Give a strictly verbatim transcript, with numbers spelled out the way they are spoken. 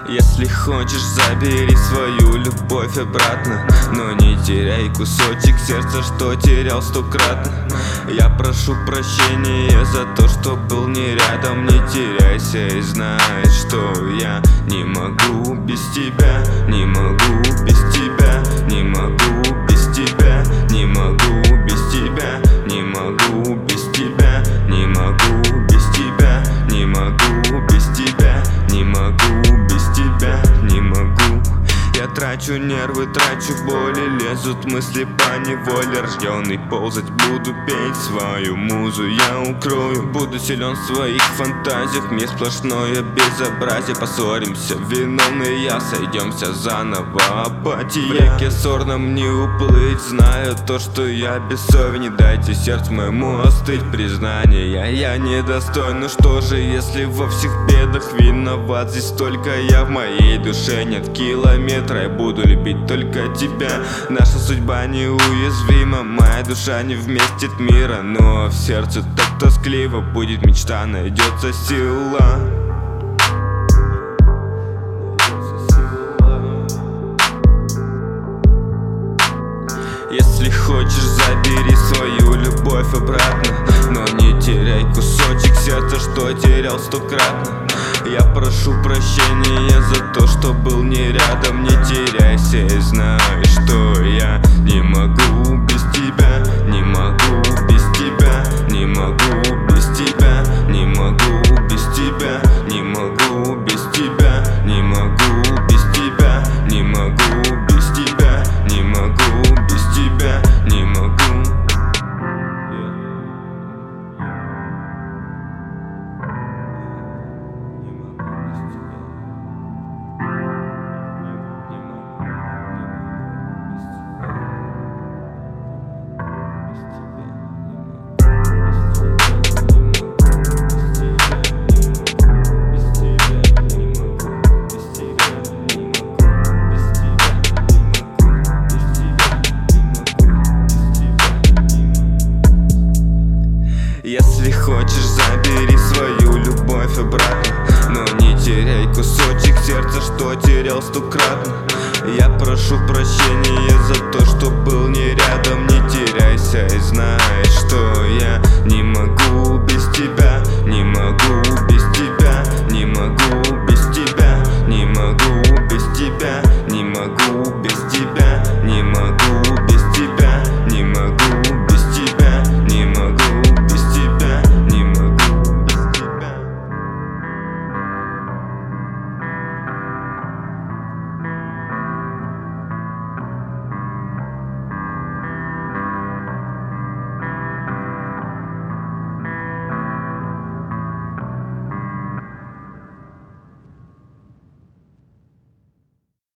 Если хочешь, забери свою любовь обратно, но не теряй кусочек сердца, что терял стократно. Я прошу прощения за то, что был не рядом. Не теряйся и знай, что я не могу без тебя. Не могу без тебя, не могу без тебя, не могу без тебя, не могу без тебя, не могу без тебя, не могу без тебя, не могу без тебя, не могу. Я трачу нервы, трачу боли, лезут мысли по неволе. Рожденный ползать буду, петь свою музу я укрою. Буду силен в своих фантазиях, мне сплошное безобразие. Поссоримся, виновный я, сойдемся заново, апатия. В реке ссор нам не уплыть, знаю то, что я бессовен. Не дайте сердцу моему остыть, признание я, я недостоин. Ну что же, если во всех бедах виноват, здесь только я, в моей душе нет километра. Я буду любить только тебя. Наша судьба неуязвима, моя душа не вместит мира, но в сердце так тоскливо, будет мечта, найдется сила. Если хочешь, забери свою любовь обратно, но не теряй кусочек сердца, что терял стократно. Я прошу прощения за то, что был не рядом. Не теряйся и знай, что я не могу без тебя, не могу без тебя, не могу без тебя, не могу без тебя, не могу без тебя, не могу без тебя, не могу без тебя, не могу без тебя, не могу. Если хочешь, забери свою любовь обратно, но не теряй кусочек сердца, что терял стократно. Я прошу прощения за то, что был не рядом. Не теряйся и знай, что я не могу